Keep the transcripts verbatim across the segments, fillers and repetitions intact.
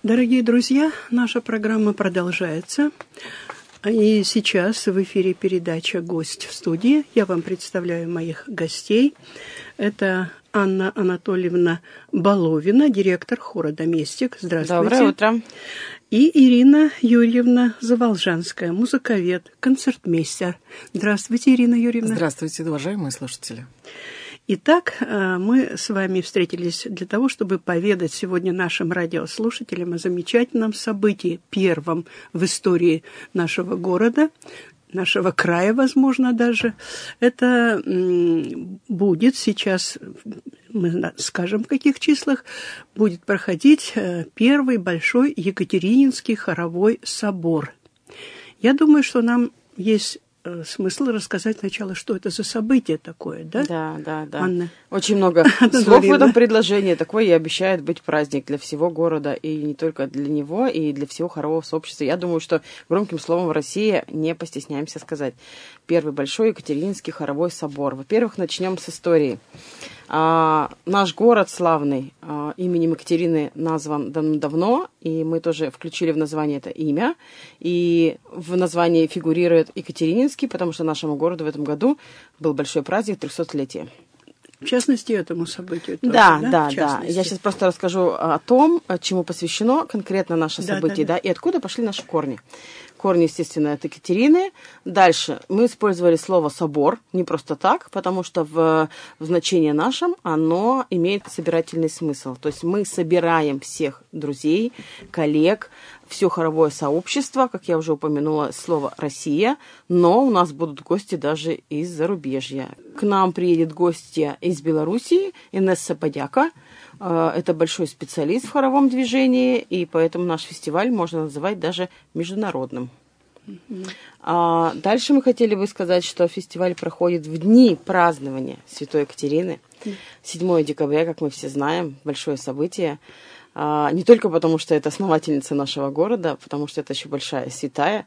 Дорогие друзья, наша программа продолжается. И сейчас в эфире передача «Гость в студии». Я вам представляю моих гостей. Это Анна Анатольевна Баловина, директор хора «Доместик». Здравствуйте. Доброе утро. И Ирина Юрьевна Заволжанская, музыковед, концертмейстер. Здравствуйте, Ирина Юрьевна. Здравствуйте, уважаемые слушатели. Итак, мы с вами встретились для того, чтобы поведать сегодня нашим радиослушателям о замечательном событии, первом в истории нашего города, нашего края, возможно, даже. Это будет сейчас, мы скажем, в каких числах, будет проходить первый большой Екатерининский хоровой собор. Я думаю, что нам есть смысл рассказать сначала, что это за событие такое, да? Да, да, да. Анна. Очень много слов в этом предложении. Такое и обещает быть праздник для всего города, и не только для него, и для всего хорового сообщества. Я думаю, что громким словом в России не постесняемся сказать. Первый большой Екатерининский хоровой собор. Во-первых, начнем с истории. А, наш город славный а, именем Екатерины назван давно, и мы тоже включили в название это имя. И в названии фигурирует Екатерининский, потому что нашему городу в этом году был большой праздник трехсотлетия. В частности, этому событию тоже, да, да? Да, да. Я сейчас просто расскажу о том, чему посвящено конкретно наше да, событие, да, да, да. и откуда пошли наши корни. Корни, естественно, от Екатерины. Дальше мы использовали слово «собор» не просто так, потому что в, в значении нашем оно имеет собирательный смысл. То есть мы собираем всех друзей, коллег, все хоровое сообщество, как я уже упомянула, слово «Россия», но у нас будут гости даже из зарубежья. К нам приедет гостья из Белоруссии, Инесса Подяка. Это большой специалист в хоровом движении, и поэтому наш фестиваль можно называть даже международным. Mm-hmm. А дальше мы хотели бы сказать, что фестиваль проходит в дни празднования Святой Екатерины. седьмого декабря, как мы все знаем, большое событие. А, не только потому, что это основательница нашего города, потому что это еще большая святая.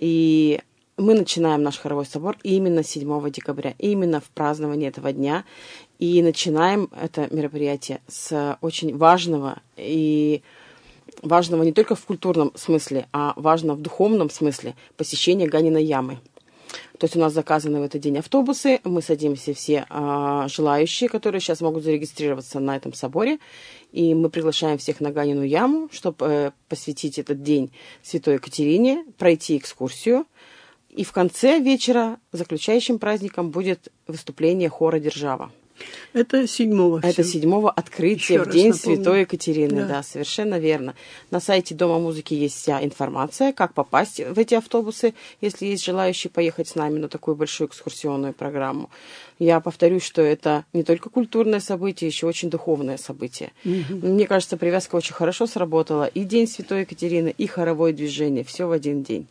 И мы начинаем наш хоровой собор именно седьмого декабря, именно в праздновании этого дня. И начинаем это мероприятие с очень важного, и важного не только в культурном смысле, а важного в духовном смысле посещения Ганиной ямы. То есть у нас заказаны в этот день автобусы, мы садимся все а, желающие, которые сейчас могут зарегистрироваться на этом соборе, и мы приглашаем всех на Ганину яму, чтобы э, посвятить этот день Святой Екатерине, пройти экскурсию. И в конце вечера заключающим праздником будет выступление хора «Держава». Это седьмого. Это седьмого открытия Еще в день напомню. Святой Екатерины. Да. Да, совершенно верно. На сайте Дома музыки есть вся информация, как попасть в эти автобусы, если есть желающие поехать с нами на такую большую экскурсионную программу. Я повторюсь, что это не только культурное событие, еще очень духовное событие. Угу. Мне кажется, привязка очень хорошо сработала. И День Святой Екатерины, и хоровое движение. Все в один день.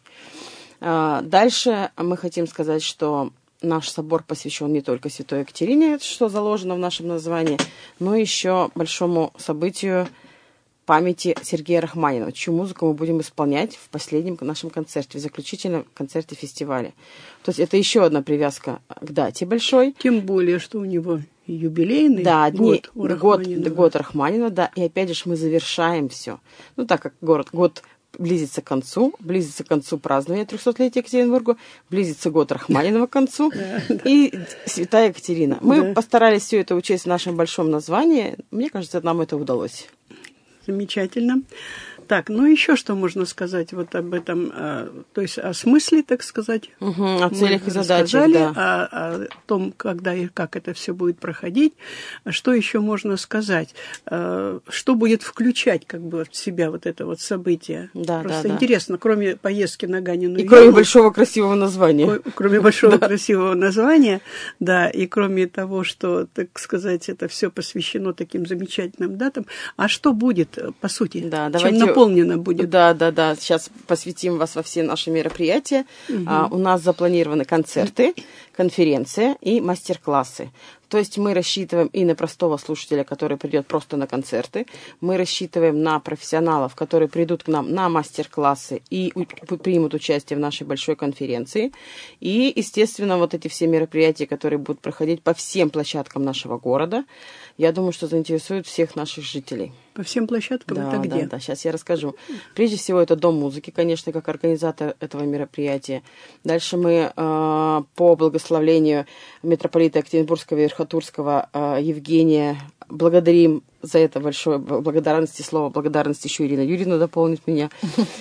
Дальше мы хотим сказать, что наш собор посвящен не только Святой Екатерине, что заложено в нашем названии, но еще большому событию памяти Сергея Рахманинова, чью музыку мы будем исполнять в последнем нашем концерте, в заключительном концерте фестиваля. То есть это еще одна привязка к дате большой. Тем более, что у него юбилейный да, год, дни, год, год Рахманинова, да, и опять же мы завершаем все. Ну, так как город, год близится к концу, близится к концу празднования трехсотлетия Екатеринбурга, близится год Рахманинова к концу, и Святая Екатерина. Мы постарались все это учесть в нашем большом названии. Мне кажется, нам это удалось. Замечательно. Так, ну еще что можно сказать вот об этом, а, то есть о смысле, так сказать. Угу, о целях и задачах, да. О, о том, когда и как это все будет проходить. Что еще можно сказать? А, что будет включать как бы в себя вот это вот событие? Да, Просто да, интересно, да. Кроме поездки на Ганину и яму, кроме большого красивого названия. Кроме большого красивого названия, да, и кроме того, что, так сказать, это все посвящено таким замечательным датам. А что будет, по сути? Да, чем наполнено будет? Да, да, да. Сейчас посвятим вас во все наши мероприятия. Угу. А, у нас запланированы концерты, конференция и мастер-классы. То есть мы рассчитываем и на простого слушателя, который придет просто на концерты. Мы рассчитываем на профессионалов, которые придут к нам на мастер-классы и примут участие в нашей большой конференции. И, естественно, вот эти все мероприятия, которые будут проходить по всем площадкам нашего города, я думаю, что заинтересуют всех наших жителей. По всем площадкам? Да, это где? Да, да, сейчас я расскажу. Прежде всего, это Дом музыки, конечно, как организатор этого мероприятия. Дальше мы э, по благословлению митрополита Екатеринбургского и Верхотурского э, Евгения благодарим за это большое благодарности, слово благодарности еще Ирина Юрьевна дополнит меня.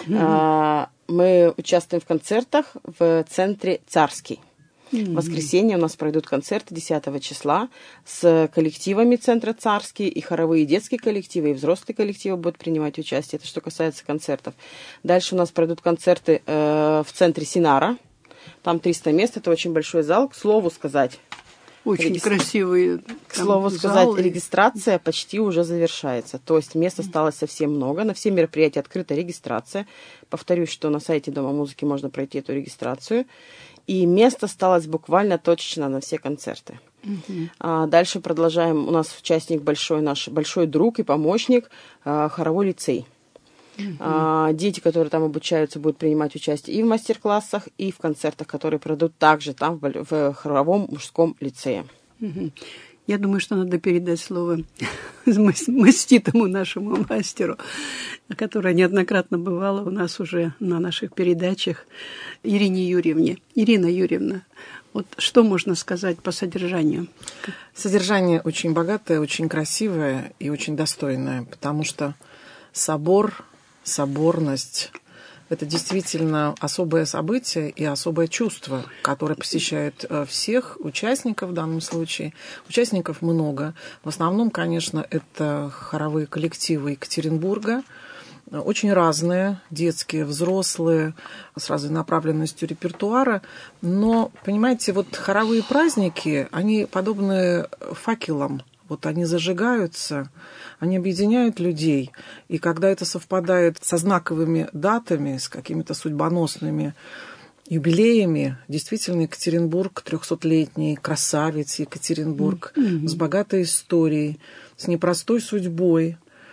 Э, мы участвуем в концертах в центре «Царский». В воскресенье у нас пройдут концерты десятого числа с коллективами Центра «Царский», и хоровые детские коллективы, и взрослые коллективы будут принимать участие. Это что касается концертов. Дальше у нас пройдут концерты э, в центре Синара. Там триста мест, это очень большой зал. К слову сказать... Очень регистр... красивые. К слову сказать, регистрация почти уже завершается. То есть мест осталось совсем много. На все мероприятия открыта регистрация. Повторюсь, что на сайте Дома музыки можно пройти эту регистрацию. И место осталось буквально точечно на все концерты. Uh-huh. А дальше продолжаем. У нас участник большой, наш большой друг и помощник, а, хоровой лицей. Uh-huh. А, дети, которые там обучаются, будут принимать участие и в мастер-классах, и в концертах, которые пройдут также там, в, в хоровом мужском лицее. Uh-huh. Я думаю, что надо передать слово маститому нашему мастеру, которая неоднократно бывала у нас уже на наших передачах, Ирине Юрьевне. Ирина Юрьевна, вот что можно сказать по содержанию? Содержание очень богатое, очень красивое и очень достойное, потому что собор, соборность – это действительно особое событие и особое чувство, которое посещает всех участников в данном случае. Участников много. В основном, конечно, это хоровые коллективы Екатеринбурга. Очень разные, детские, взрослые, с разной направленностью репертуара. Но, понимаете, вот хоровые праздники, они подобны факелам. Вот они зажигаются, они объединяют людей. И когда это совпадает со знаковыми датами, с какими-то судьбоносными юбилеями, действительно, Екатеринбург, трехсотлетний, красавец Екатеринбург, mm-hmm. с богатой историей, с непростой судьбой.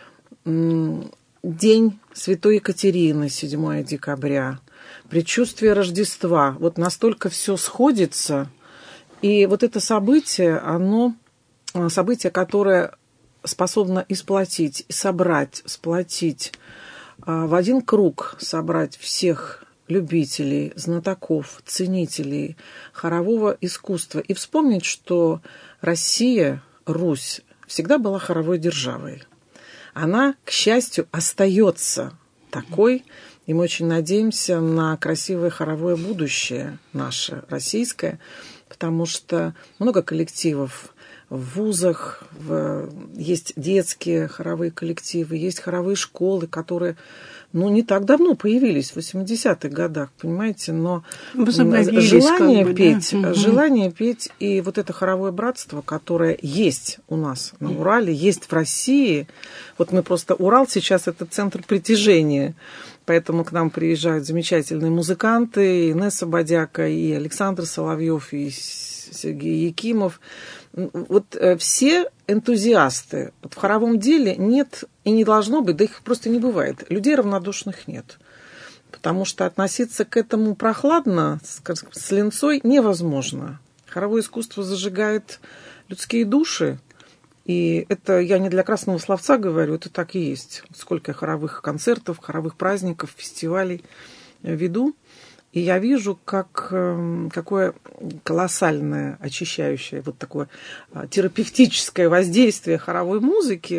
День Святой Екатерины, седьмого декабря, предчувствие Рождества. Вот настолько все сходится. И вот это событие, оно... событие, которое способно и сплотить, и собрать, сплотить, в один круг собрать всех любителей, знатоков, ценителей хорового искусства. И вспомнить, что Россия, Русь, всегда была хоровой державой. Она, к счастью, остается такой, и мы очень надеемся на красивое хоровое будущее наше, российское, потому что много коллективов в вузах, в... есть детские хоровые коллективы, есть хоровые школы, которые, ну, не так давно появились, в восьмидесятых годах, понимаете, но желание как бы, петь, да? желание петь и вот это хоровое братство, которое есть у нас на Урале, есть в России. Вот мы просто, Урал сейчас это центр притяжения, поэтому к нам приезжают замечательные музыканты, и Инесса Бодяка, и Александр Соловьев, и Сергей Якимов. Вот все энтузиасты. Вот в хоровом деле нет и не должно быть, да их просто не бывает. Людей равнодушных нет. Потому что относиться к этому прохладно, с линцой, невозможно. Хоровое искусство зажигает людские души. И это я не для красного словца говорю, это так и есть. Сколько хоровых концертов, хоровых праздников, фестивалей веду. И я вижу, как, какое колоссальное, очищающее, вот такое терапевтическое воздействие хоровой музыки,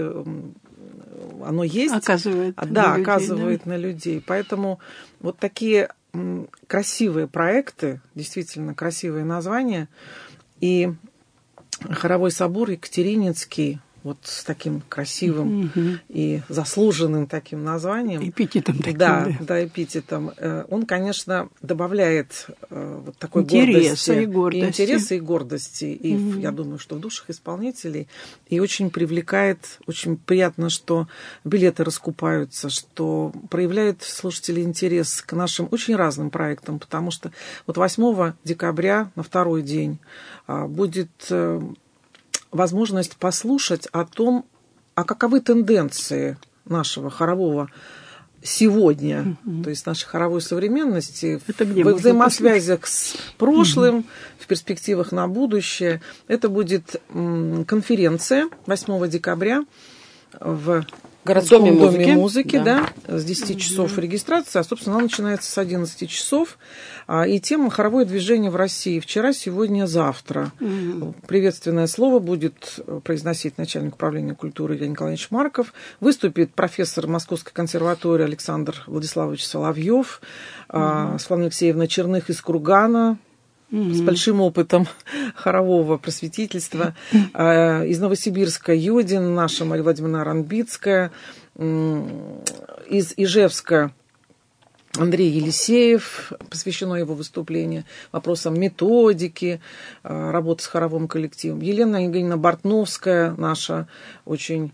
оно есть. Оказывает да, на оказывает людей, да? на людей. Поэтому вот такие красивые проекты, действительно красивые названия. И хоровой собор Екатерининский, вот с таким красивым угу. и заслуженным таким названием. Эпитетом таким. Да, да, да, эпитетом. Он, конечно, добавляет вот такой интереса гордости. И гордости. И интереса, и гордости. И угу. я думаю, что в душах исполнителей. И очень привлекает, очень приятно, что билеты раскупаются, что проявляют слушатели интерес к нашим очень разным проектам, потому что вот восьмого декабря, на второй день, будет возможность послушать о том, а каковы тенденции нашего хорового сегодня, mm-hmm. то есть нашей хоровой современности, в взаимосвязях с прошлым, mm-hmm. в перспективах на будущее. Это будет конференция восьмого декабря в городском доме доме музыки, музыки, да, да, с десяти часов регистрация, а, собственно, она начинается с одиннадцати часов. И тема «Хоровое движение в России. Вчера, сегодня, завтра». Мгм. Приветственное слово будет произносить начальник управления культуры Илья Николаевич Марков. Выступит профессор Московской консерватории Александр Владиславович Соловьев, mm-hmm. Светлана Алексеевна Черных из Кургана, mm-hmm. с большим опытом хорового просветительства. Mm-hmm. Из Новосибирска Юдин, наша Мария Владимировна Аранбицкая, из Ижевска Андрей Елисеев, посвящено его выступлению вопросам методики, работы с хоровым коллективом. Елена Евгеньевна Бортновская, наша очень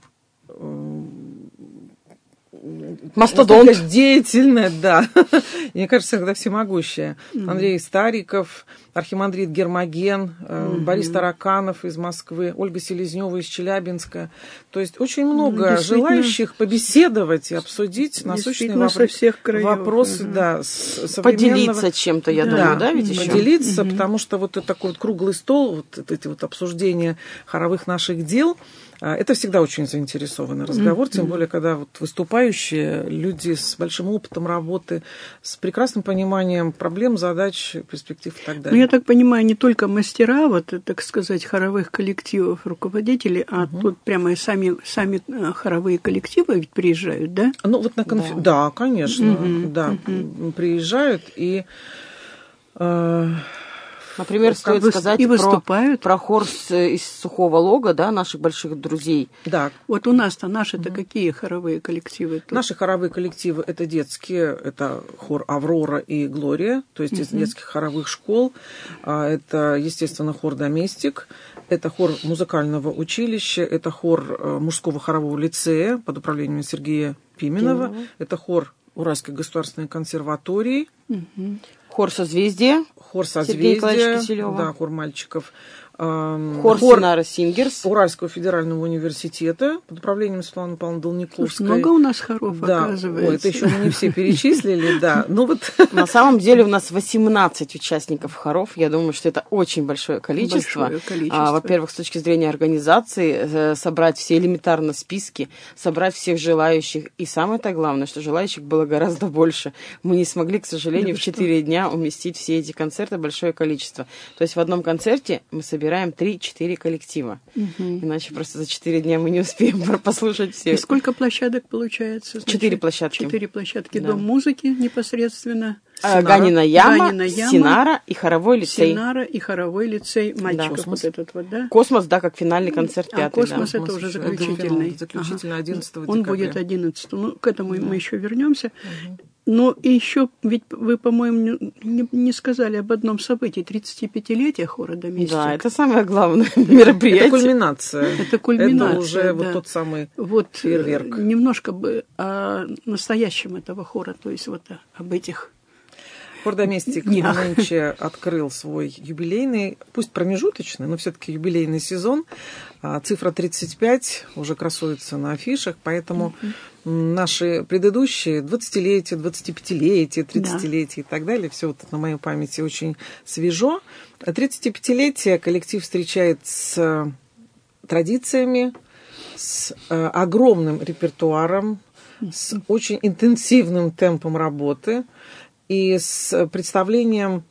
мастодонт, деятельная, да. Мне кажется, когда всемогущая. Mm-hmm. Андрей Стариков, архимандрит Гермоген, mm-hmm. Борис Тараканов из Москвы, Ольга Селезнева из Челябинска. То есть очень много желающих побеседовать и обсудить насущные вопросы, всех краев. вопросы, mm-hmm. да, современного... Поделиться чем-то, я да, думаю, да, ведь еще? Поделиться, mm-hmm. потому что вот такой вот круглый стол, вот эти вот обсуждения хоровых наших дел, это всегда очень заинтересованный разговор, mm-hmm. тем более, когда вот выступающие люди с большим опытом работы, с прекрасным пониманием проблем, задач, перспектив и так далее. Ну, я так понимаю, не только мастера, вот, так сказать, хоровых коллективов, руководители, а mm-hmm. тут прямо и сами, сами хоровые коллективы ведь приезжают, да? Ну, вот на конф... да. да, конечно, mm-hmm. да, mm-hmm. приезжают и... Э... Например, стоит сказать и про, про хор с, из Сухого Лога, да, наших больших друзей. Да. Вот у нас-то наши-то mm-hmm. какие хоровые коллективы? Тут? Наши хоровые коллективы – это детские, это хор «Аврора» и «Глория», то есть mm-hmm. из детских хоровых школ. Это, естественно, хор «Доместик», это хор музыкального училища, это хор мужского хорового лицея под управлением Сергея Пименова, Пименова. Это хор Уральской государственной консерватории. Mm-hmm. Хор «Созвездие». Хор «Созвездие», да, хор мальчиков. Хор, хор Синара Сингерс. Уральского федерального университета под управлением Светланы Павловны Долниковской. Много у нас хоров, да. оказывается. Ой, это еще мы не все перечислили, да. Ну, вот. На самом деле у нас восемнадцать участников хоров. Я думаю, что это очень большое количество. Большое количество. А, во-первых, с точки зрения организации, собрать все элементарно списки, собрать всех желающих. И самое-то главное, что желающих было гораздо больше. Мы не смогли, к сожалению, да в четыре дня уместить все эти концерты, большое количество. То есть в одном концерте мы собираем три-четыре коллектива. Угу. Иначе просто за четыре дня мы не успеем послушать все. И сколько площадок получается? Четыре площадки. Четыре площадки. Да. Дом музыки непосредственно. Синара. Ганина Яма, Ганина Яма, Синара и хоровой лицей. Синара и хоровой лицей. Мальчиков да. вот этот вот, да? Космос, да, как финальный концерт пятый. А Космос да. это уже заключительный. Заключительный одиннадцатого Он декабря. будет одиннадцатого. Ну, к этому да. мы еще вернемся. Угу. Но и еще, ведь вы, по-моему, не, не сказали об одном событии, тридцатипятилетие хора «Доместик». Да, это самое главное мероприятие. Это кульминация. Это кульминация, Это уже да. вот тот самый вот фейерверк. Немножко бы о настоящем этого хора, то есть вот об этих... Хор «Доместик» нынче открыл свой юбилейный, пусть промежуточный, но все-таки юбилейный сезон. Цифра тридцать пять уже красуется на афишах, поэтому mm-hmm. наши предыдущие двадцатилетия, двадцатипятилетия, тридцатилетия да. и так далее, все вот на моей памяти очень свежо. тридцатипятилетие коллектив встречает с традициями, с огромным репертуаром, mm-hmm. с очень интенсивным темпом работы. И с представлением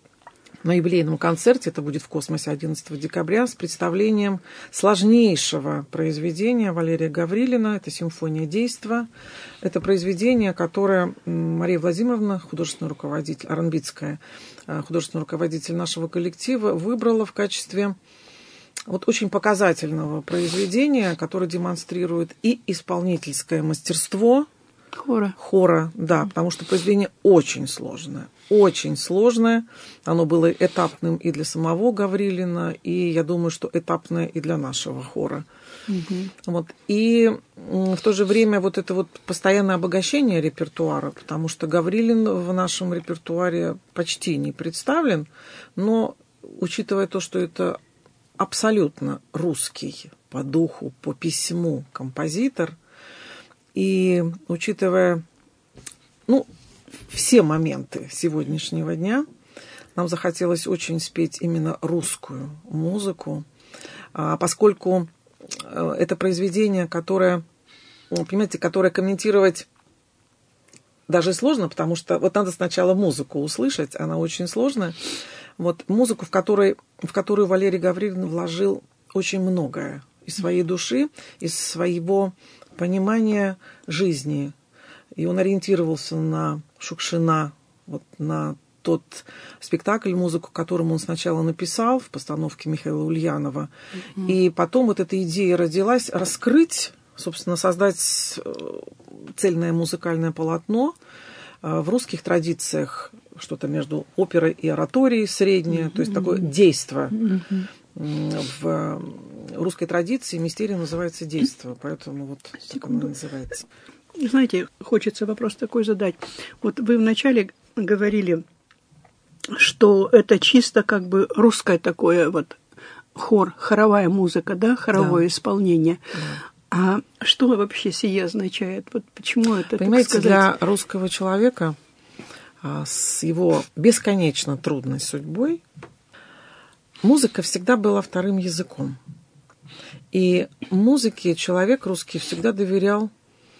на юбилейном концерте, это будет в «Космосе» одиннадцатого декабря, с представлением сложнейшего произведения Валерия Гаврилина. Это «Симфония действа». Это произведение, которое Мария Владимировна, художественный руководитель, Аранбицкая, художественный руководитель нашего коллектива, выбрала в качестве вот очень показательного произведения, которое демонстрирует и исполнительское мастерство, Хора. Хора, да, потому что произведение очень сложное, очень сложное. Оно было этапным и для самого Гаврилина, и я думаю, что этапное и для нашего хора. Угу. Вот. И в то же время вот это вот постоянное обогащение репертуара, потому что Гаврилин в нашем репертуаре почти не представлен, но учитывая то, что это абсолютно русский по духу, по письму композитор, и учитывая, ну, все моменты сегодняшнего дня, нам захотелось очень спеть именно русскую музыку, поскольку это произведение, которое понимаете, которое комментировать даже сложно, потому что вот надо сначала музыку услышать, она очень сложная. Вот музыку, в, которой, в которую Валерий Гаврилин вложил очень многое из своей души, из своего понимания жизни. И он ориентировался на Шукшина, вот на тот спектакль, музыку, которому он сначала написал в постановке Михаила Ульянова. Mm-hmm. И потом вот эта идея родилась раскрыть, собственно, создать цельное музыкальное полотно в русских традициях, что-то между оперой и ораторией среднее, mm-hmm. то есть такое действо. Mm-hmm. В русской традиции мистерия называется действо, поэтому вот так оно называется. Знаете, хочется вопрос такой задать. Вот вы вначале говорили, что это чисто как бы русское такое вот хор, хоровая музыка, да, хоровое да. исполнение. Да. А что вообще сие означает? Вот почему это, понимаете, так сказать... для русского человека с его бесконечно трудной судьбой музыка всегда была вторым языком. И музыке человек русский всегда доверял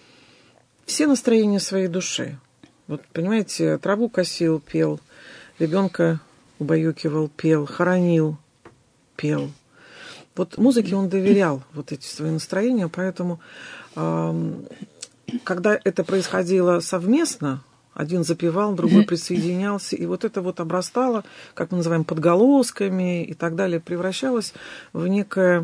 все настроения своей души. Вот, понимаете, траву косил, пел, ребенка убаюкивал, пел, хоронил, пел. Вот музыке он доверял вот эти свои настроения, поэтому э, когда это происходило совместно, один запевал, другой присоединялся, и вот это вот обрастало, как мы называем, подголосками и так далее, превращалось в некое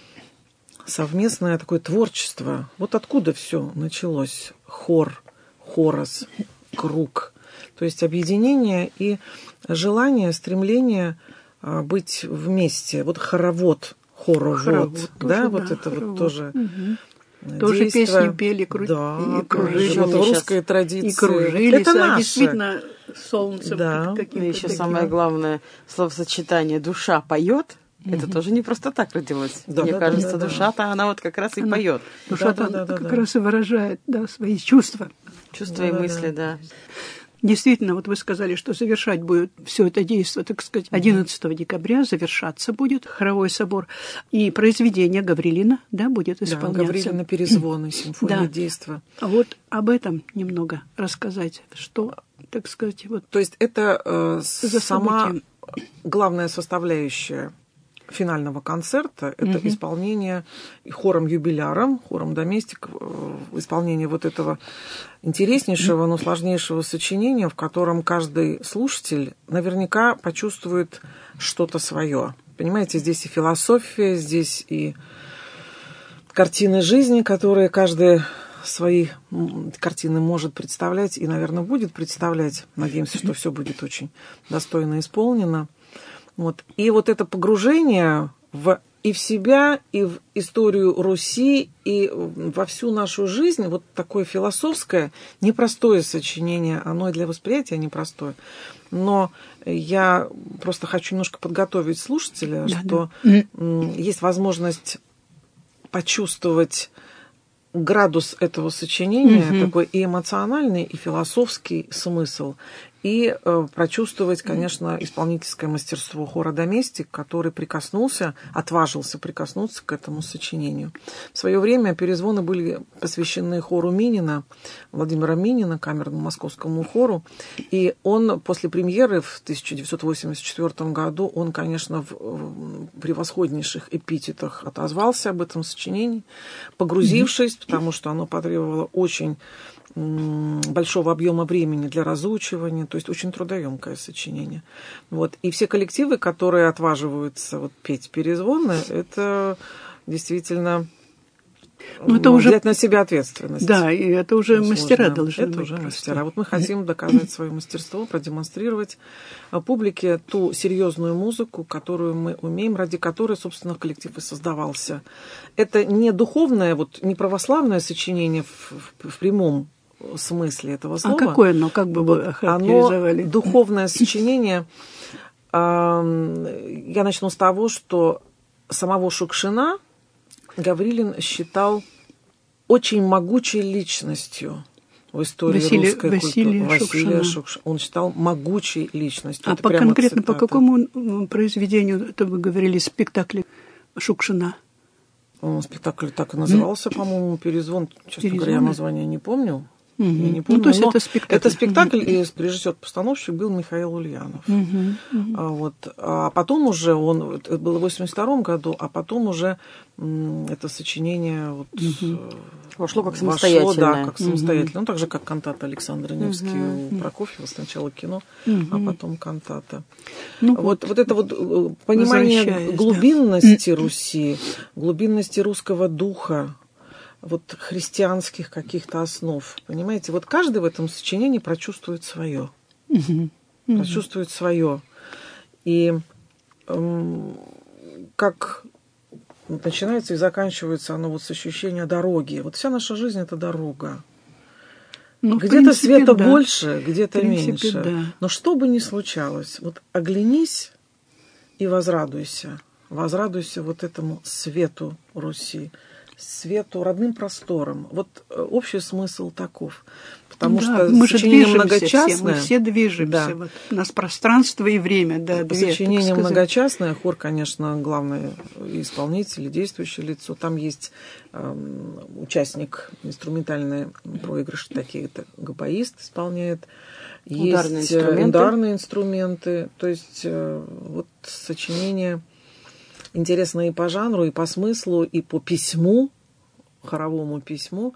совместное такое творчество. Вот откуда все началось. Хор, хорос, круг. То есть объединение и желание, стремление быть вместе. Вот хоровод, хоровод, хоровод да, тоже, вот да, это хоровод. Вот тоже... Угу. Тоже действо. песни пели, кру... да, и кружили. Вот в русской традиции. И кружились, это а наше. Действительно солнцем да. каким-то. И еще таким. самое главное словосочетание «душа поет». Угу. Это тоже не просто так родилось. Да, Мне да, кажется, да, да, душа-то она вот как раз и она, поет. Душа-то да, да, да, как да. раз и выражает, да, свои чувства. Чувства да, и да, мысли, да. да. Действительно, вот вы сказали, что завершать будет все это действие, так сказать, одиннадцатого декабря завершаться будет хоровой собор. И произведение Гаврилина, да, будет исполняться. Да, Гаврилина перезвоны, симфония да. действа. А вот об этом немного рассказать, что, так сказать, вот. То есть это э, за сама событием. Главная составляющая финального концерта, это угу. исполнение хором-юбиляром, хором-доместик, исполнение вот этого интереснейшего, но сложнейшего сочинения, в котором каждый слушатель наверняка почувствует что-то свое. Понимаете, здесь и философия, здесь и картины жизни, которые каждый свои картины может представлять и, наверное, будет представлять. Надеемся, что все будет очень достойно исполнено. Вот. И вот это погружение в, и в себя, и в историю Руси, и во всю нашу жизнь, вот такое философское, непростое сочинение, оно и для восприятия непростое. Но я просто хочу немножко подготовить слушателя, да, что да. есть возможность почувствовать градус этого сочинения, mm-hmm. такой и эмоциональный, и философский смысл, и э, прочувствовать, конечно, исполнительское мастерство хора «Доместик», который прикоснулся, отважился прикоснуться к этому сочинению. В свое время перезвоны были посвящены хору Минина, Владимира Минина, камерному московскому хору, и он после премьеры в тысяча девятьсот восемьдесят четвёртом году, он, конечно, в, в превосходнейших эпитетах отозвался об этом сочинении, погрузившись, mm-hmm. потому что оно потребовало очень большого объема времени для разучивания, то есть очень трудоемкое сочинение. Вот. И все коллективы, которые отваживаются вот петь перезвоны, это действительно ну, это уже... взять на себя ответственность. Да, и это уже Сложно. мастера должны это быть. уже просто. мастера. Вот мы хотим доказать свое мастерство, продемонстрировать публике ту серьезную музыку, которую мы умеем, ради которой, собственно, коллектив и создавался. Это не духовное, вот, не православное сочинение в, в, в прямом смысле этого слова. А какое оно, как бы вы охарактеризовали? Оно духовное сочинение. Я начну с того, что самого Шукшина Гаврилин считал очень могучей личностью в истории Василий, русской Василия культуры. Василия Шукшина. Шукшина. Он считал могучей личностью. А это по конкретно цитата. по какому произведению, это вы говорили, спектакле Шукшина? Спектакль так и назывался, по-моему, «Перезвон». Честно «Перезвон». говоря, я название не помню. Угу. Я не помню. Ну, то есть но это спектакль. Это спектакль, и режиссер-постановщик был Михаил Ульянов. Угу. Угу. А, вот. А потом уже он, это было в восемьдесят втором году, а потом уже м, это сочинение вот, угу. вошло как вошло, самостоятельное. да, как самостоятельное. Угу. Ну, так же, как кантата Александра Невский Угу. у Прокофьева. Сначала кино, угу. а потом кантата. Ну, вот, вот, вот это вот понимание глубинности, да, Руси, глубинности русского духа, вот христианских каких-то основ. Понимаете, вот каждый в этом сочинении прочувствует свое. Угу. Прочувствует свое. И эм, как начинается и заканчивается оно вот с ощущения дороги. Вот вся наша жизнь — это дорога. Ну, где-то принципе, света да. больше, где-то принципе, меньше. Да. Но что бы ни случалось, вот оглянись и возрадуйся. Возрадуйся вот этому свету Руси, свету, родным просторам. Вот общий смысл таков. Потому да, что мы сочинение же многочастное. Все, мы все движемся. Да. Вот. У нас пространство и время. Да, две, сочинение многочастное. Хор, конечно, главный исполнитель, действующее лицо. Там есть э, участник инструментальный проигрыш, такие это габаист исполняет. Ударные есть инструменты. ударные инструменты. То есть э, вот сочинение интересно и по жанру, и по смыслу, и по письму, хоровому письму.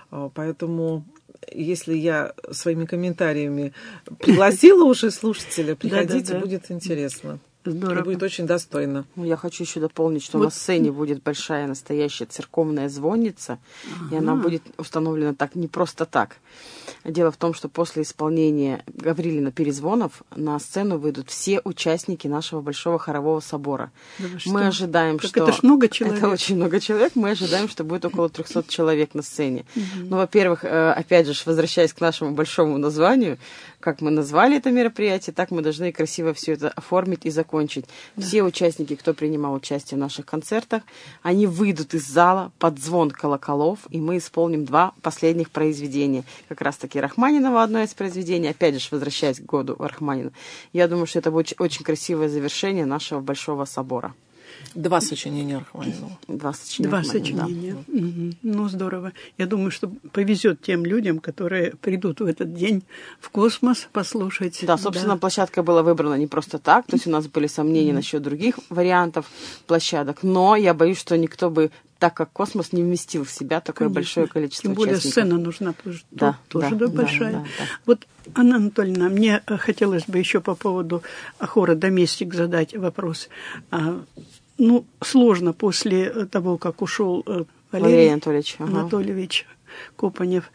Поэтому, если я своими комментариями пригласила уже слушателя, приходите, будет интересно. Здорово. И будет очень достойно. Я хочу еще дополнить, что вот. на сцене будет большая настоящая церковная звонница, ага. и она будет установлена так не просто так. Дело в том, что после исполнения Гаврилина перезвонов на сцену выйдут все участники нашего Большого хорового собора. Да мы ожидаем, так что... Это ж много человек. Это очень много человек. Мы ожидаем, что будет около трехсот человек на сцене. Угу. Ну, во-первых, опять же, возвращаясь к нашему большому названию, как мы назвали это мероприятие, так мы должны красиво все это оформить и закончить. Да. Все участники, кто принимал участие в наших концертах, они выйдут из зала под звон колоколов, и мы исполним два последних произведения. Как раз-таки Рахманинова одно из произведений, опять же, возвращаясь к году Рахманинова. Я думаю, что это будет очень красивое завершение нашего Большого собора. Два сочинения Рахманинова. Два сочинения. Два сочинения. Да. Угу. Ну, здорово. Я думаю, что повезет тем людям, которые придут в этот день в космос послушать. Да, собственно, да. площадка была выбрана не просто так. То есть у нас были сомнения mm-hmm. насчет других вариантов площадок. Но я боюсь, что никто бы, так как космос, не вместил в себя такое Конечно. большое количество Тем более участников. Сцена нужна да, тоже да, большая. Да, да, да. Вот, Анна Анатольевна, мне хотелось бы еще по поводу хора «Доместик» задать вопрос. Ну, сложно после того, как ушел Валерий, Валерий Анатольевич, Анатольевич ага. Копанев,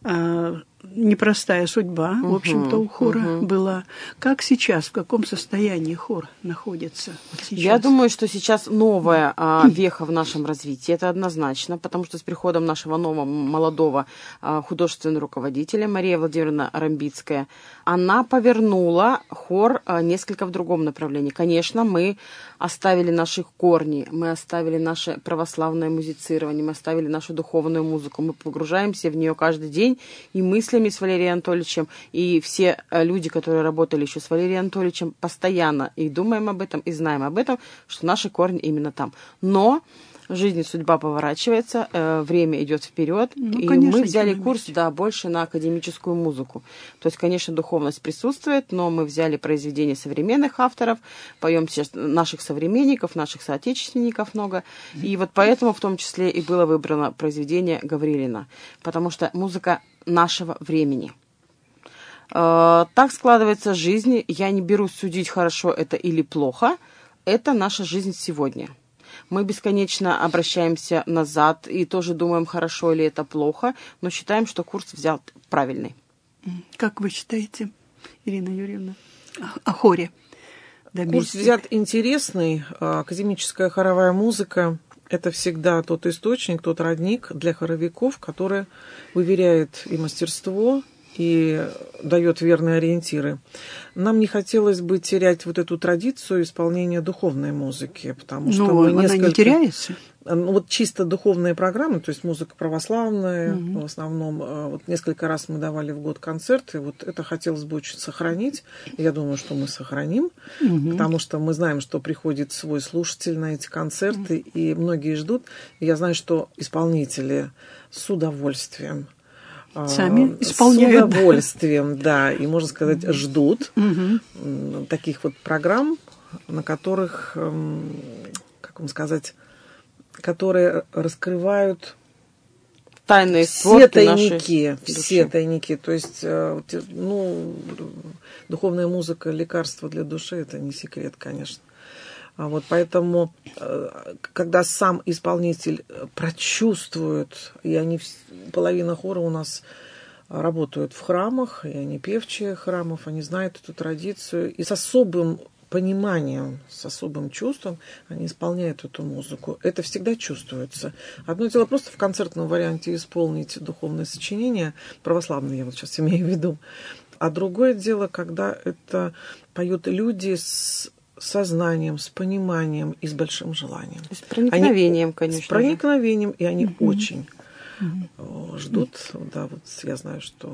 непростая судьба, угу, в общем-то, у хора угу. была. Как сейчас, в каком состоянии хор находится? Вот Я думаю, что сейчас новая а, веха в нашем развитии, это однозначно, потому что с приходом нашего нового молодого а, художественного руководителя Мария Владимировна Рамбицкая, она повернула хор а, несколько в другом направлении. Конечно, мы оставили наши корни, мы оставили наше православное музицирование, мы оставили нашу духовную музыку, мы погружаемся в нее каждый день и мыслями с Валерием Анатольевичем, и все люди, которые работали еще с Валерием Анатольевичем, постоянно и думаем об этом, и знаем об этом, что наши корни именно там. Но жизнь и судьба поворачивается, э, время идет вперед, ну, и конечно, мы взяли курс, да, больше на академическую музыку. То есть, конечно, духовность присутствует, но мы взяли произведения современных авторов, поем сейчас наших современников, наших соотечественников много, и вот поэтому в том числе и было выбрано произведение Гаврилина, потому что музыка нашего времени. Э, так складывается жизнь, я не берусь судить, хорошо это или плохо, это наша жизнь сегодня. Мы бесконечно обращаемся назад и тоже думаем, хорошо или это плохо, но считаем, что курс взял правильный. Как вы считаете, Ирина Юрьевна, о хоре? Курс взят интересный. Академическая хоровая музыка – это всегда тот источник, тот родник для хоровиков, который выверяет и мастерство, и дает верные ориентиры. Нам не хотелось бы терять вот эту традицию исполнения духовной музыки, потому что Но мы она несколько... не теряется? Ну, вот чисто духовные программы, то есть музыка православная, угу. в основном. Вот несколько раз мы давали в год концерты, вот это хотелось бы очень сохранить. Я думаю, что мы сохраним, угу. потому что мы знаем, что приходит свой слушатель на эти концерты, угу. и многие ждут. И я знаю, что исполнители с удовольствием сами исполняют. С удовольствием, да, и, можно сказать, ждут угу. таких вот программ, на которых, как вам сказать, которые раскрывают тайные все тайники, все тайники. То есть, ну, духовная музыка, лекарство для души, это не секрет, конечно. Вот поэтому, когда сам исполнитель прочувствует, и они, половина хора у нас работают в храмах, и они певчие храмов, они знают эту традицию, и с особым пониманием, с особым чувством они исполняют эту музыку. Это всегда чувствуется. Одно дело просто в концертном варианте исполнить духовное сочинение, православное я вот сейчас имею в виду, а другое дело, когда это поют люди с сознанием, с пониманием и с большим желанием. С проникновением, они, конечно. С проникновением, и они угу. очень угу. ждут. Да, вот я знаю, что...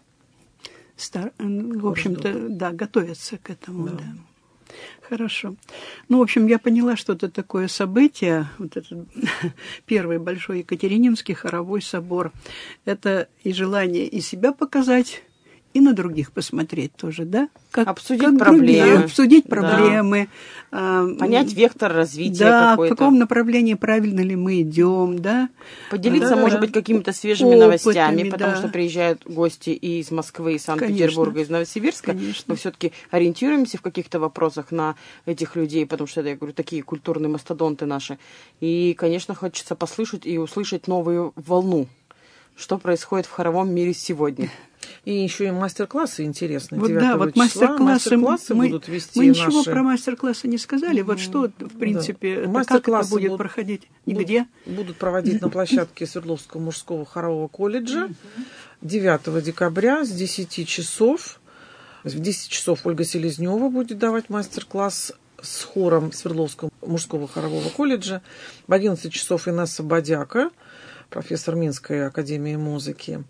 Стар... В общем-то, да, готовятся к этому, да. да. Хорошо. Ну, в общем, я поняла, что это такое событие, вот этот первый большой Екатерининский хоровой собор. Это и желание и себя показать, и на других посмотреть тоже, да? Как, обсудить как проблемы. Другие, обсудить проблемы. Да. Понять вектор развития да, какой-то. в каком направлении правильно ли мы идем, да? Поделиться, да, может да. быть, какими-то свежими Опытами, новостями, потому да. что приезжают гости и из Москвы, из Санкт-Петербурга, из Новосибирска. Конечно. Мы все-таки ориентируемся в каких-то вопросах на этих людей, потому что, я говорю, такие культурные мастодонты наши. И, конечно, хочется послушать и услышать новую волну, что происходит в хоровом мире сегодня. И еще и мастер-классы интересные. Вот да, вот мастер-классы, мастер-классы мы, будут вести мы ничего наши... про мастер-классы не сказали. Mm-hmm. Вот что, в принципе, да. как это будет будут, проходить? Нигде? Будут, будут проводить на площадке Свердловского мужского хорового колледжа девятого декабря с десяти часов. В десять часов Ольга Селезнева будет давать мастер-класс с хором Свердловского мужского хорового колледжа. В одиннадцать часов Инесса Бодяка, профессор Минской академии музыки,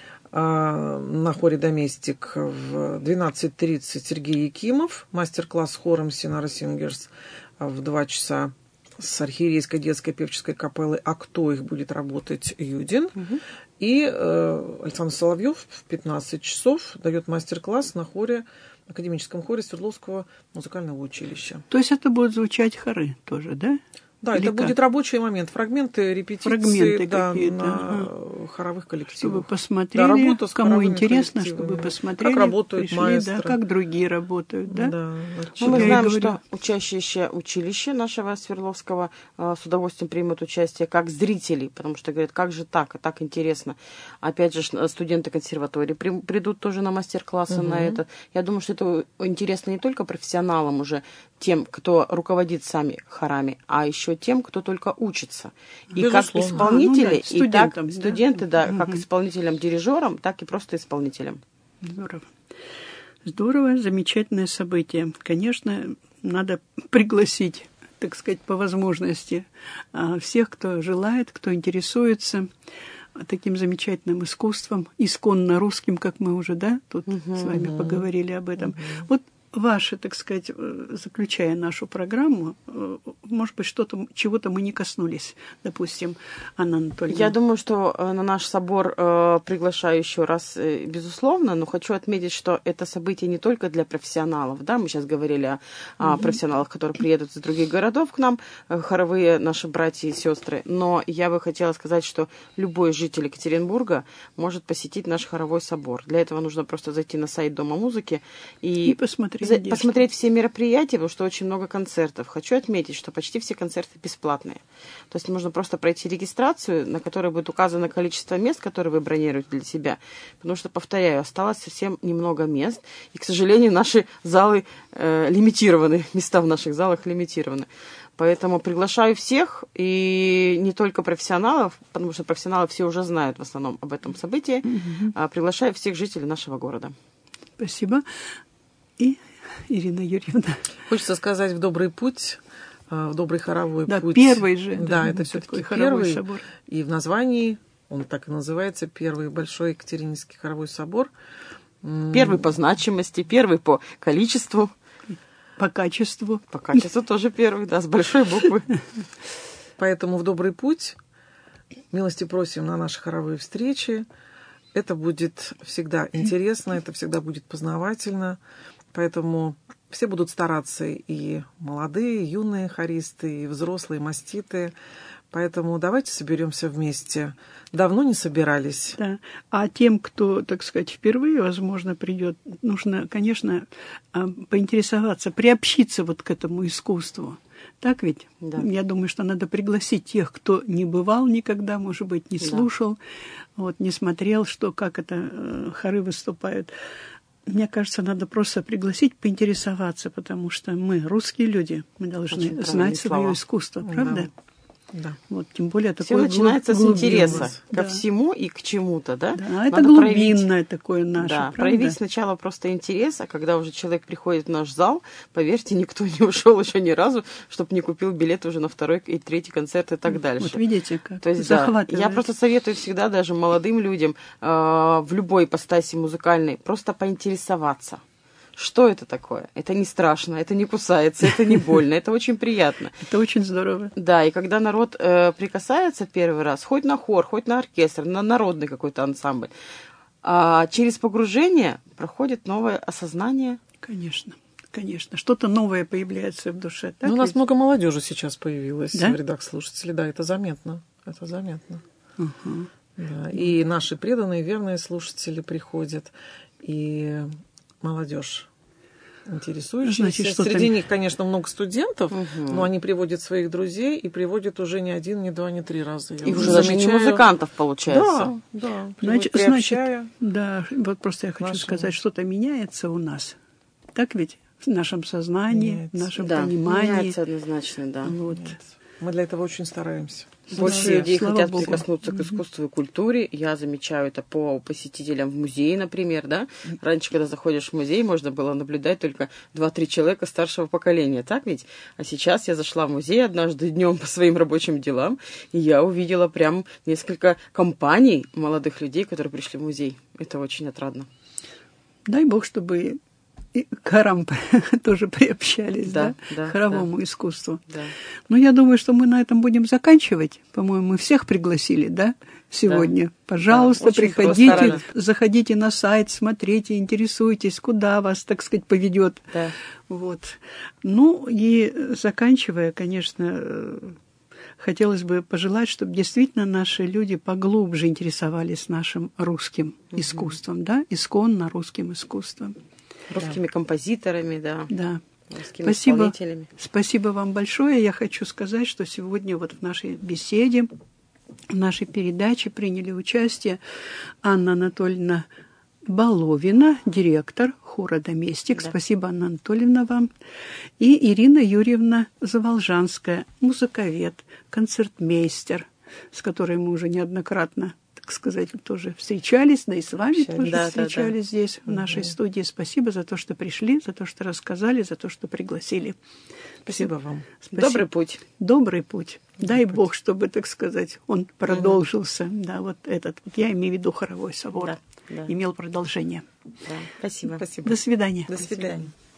на хоре «Доместик». В двенадцать тридцать Сергей Якимов, мастер-класс с хором Синара Сингерс в два часа с архиерейской детской певческой капеллой «А кто их будет работать?» Юдин. Угу. И э, Александр Соловьев в пятнадцать часов дает мастер-класс на хоре, академическом хоре Свердловского музыкального училища. То есть это будут звучать хоры тоже, да? Да, или это как? Будет рабочий момент, фрагменты репетиции фрагменты да, на ага. хоровых коллективах. Чтобы посмотрели, да, кому интересно, чтобы посмотрели, как работают пришли, маэстро. Да, как другие работают. Да? Да, ну, мы знаем, говорю... что учащиеся училища нашего Свердловского э, с удовольствием примут участие как зрители, потому что говорят, как же так, так интересно. Опять же, студенты консерватории при, придут тоже на мастер-классы угу. на это. Я думаю, что это интересно не только профессионалам уже, тем, кто руководит сами хорами, а еще тем, кто только учится. И безусловно. Как исполнители, а, ну, да, и так да? студенты, да, угу. как исполнителям-дирижерам, так и просто исполнителям. Здорово. Здорово, замечательное событие. Конечно, надо пригласить, так сказать, по возможности всех, кто желает, кто интересуется таким замечательным искусством, исконно русским, как мы уже, да, тут угу, с вами угу. поговорили об этом. Угу. Вот ваши, так сказать, заключая нашу программу, может быть, что-то, чего-то мы не коснулись, допустим, Анна Анатольевна. Я думаю, что на наш собор э, приглашаю еще раз, э, безусловно, но хочу отметить, что это событие не только для профессионалов, да, мы сейчас говорили о, о mm-hmm. профессионалах, которые приедут из других городов к нам, э, хоровые наши братья и сестры, но я бы хотела сказать, что любой житель Екатеринбурга может посетить наш хоровой собор. Для этого нужно просто зайти на сайт Дома музыки и, и посмотреть. За, посмотреть все мероприятия, потому что очень много концертов. Хочу отметить, что почти все концерты бесплатные. То есть можно просто пройти регистрацию, на которой будет указано количество мест, которые вы бронируете для себя. Потому что, повторяю, осталось совсем немного мест. И, к сожалению, наши залы э, лимитированы. Места в наших залах лимитированы. Поэтому приглашаю всех, и не только профессионалов, потому что профессионалы все уже знают в основном об этом событии, mm-hmm. а приглашаю всех жителей нашего города. Спасибо. И Ирина Юрьевна. Хочется сказать в добрый путь, в добрый хоровой да, путь. Первый же. Да, да это все-таки первый. Собор. И в названии он так и называется, первый Большой Екатерининский хоровой собор. Первый по значимости, первый по количеству. По качеству. По качеству тоже первый, да, с большой буквы. Поэтому в добрый путь. Милости просим на наши хоровые встречи. Это будет всегда интересно, это всегда будет познавательно. Поэтому все будут стараться, и молодые, и юные хористы, и взрослые, маститы. Поэтому давайте соберемся вместе. Давно не собирались. Да. А тем, кто, так сказать, впервые, возможно, придет, нужно, конечно, поинтересоваться, приобщиться вот к этому искусству. Так ведь? Да. Я думаю, что надо пригласить тех, кто не бывал никогда, может быть, не слушал, да. вот, не смотрел, что, как это хоры выступают. Мне кажется, надо просто пригласить, поинтересоваться, потому что мы, русские люди, мы должны Очень знать свое слова. искусство, правда? Да. Да. Вот, тем более Все такое начинается глуб... с интереса да. ко всему и к чему-то, да? Да, это Надо глубинное проявить, такое наше, да, правда? проявить сначала просто интерес, а когда уже человек приходит в наш зал, поверьте, никто не ушел еще ни разу, чтобы не купил билет уже на второй и третий концерт и так дальше. Вот видите, как То есть, да, я просто советую всегда даже молодым людям э, в любой ипостаси музыкальной просто поинтересоваться. Что это такое? Это не страшно, это не кусается, это не больно, это очень приятно. Это очень здорово. Да, и когда народ э, прикасается первый раз, хоть на хор, хоть на оркестр, на народный какой-то ансамбль, а через погружение проходит новое осознание. Конечно, конечно. Что-то новое появляется в душе. Так ну, у нас ведь? много молодежи сейчас появилось да? в рядах слушателей. Да, это заметно. Это заметно. Угу. Да. И наши преданные, верные слушатели приходят, и молодежь интересующиеся. Значит, Среди них, конечно, много студентов, угу. но они приводят своих друзей и приводят уже не один, не два, не три раза. Я и уже даже не музыкантов, получается. Да, да. Значит, значит, да, вот просто я хочу нашему... сказать, что-то меняется у нас. Так ведь? В нашем сознании, меняется. В нашем да, понимании. Меняется однозначно, да. Вот. Мы для этого очень стараемся. Больше Все. людей Слава хотят Богу. прикоснуться к искусству и культуре. Я замечаю это по посетителям в музее, например, да. Раньше, когда заходишь в музей, можно было наблюдать только два-три человека старшего поколения, так ведь? А сейчас я зашла в музей однажды днем по своим рабочим делам, и я увидела прям несколько компаний молодых людей, которые пришли в музей. Это очень отрадно. Дай Бог, чтобы и к хорам тоже приобщались, да, да, да, к хоровому да. искусству. Да. Но я думаю, что мы на этом будем заканчивать. По-моему, мы всех пригласили, да, сегодня. Да. Пожалуйста, да, приходите, заходите на сайт, смотрите, интересуйтесь, куда вас, так сказать, поведет. Да. Вот. Ну и заканчивая, конечно, хотелось бы пожелать, чтобы действительно наши люди поглубже интересовались нашим русским угу. искусством, да, исконно русским искусством. Русскими да. композиторами, да. Да. Русскими Спасибо. исполнителями. Спасибо вам большое. Я хочу сказать, что сегодня вот в нашей беседе, в нашей передаче приняли участие Анна Анатольевна Баловина, директор хора «Доместик». Да. Спасибо, Анна Анатольевна, вам. И Ирина Юрьевна Заволжанская, музыковед, концертмейстер, с которой мы уже неоднократно, так сказать, тоже встречались, да и с вами Все, тоже да, встречались да, да. здесь, в нашей угу. студии. Спасибо за то, что пришли, за то, что рассказали, за то, что пригласили. Спасибо вам. Спасибо. Добрый путь. Добрый путь. Добрый Дай путь. Бог, чтобы, так сказать, он продолжился. Угу. Да, вот этот, вот я имею в виду хоровой собор, да, да. имел продолжение. Да. Спасибо. Спасибо. До свидания. До свидания.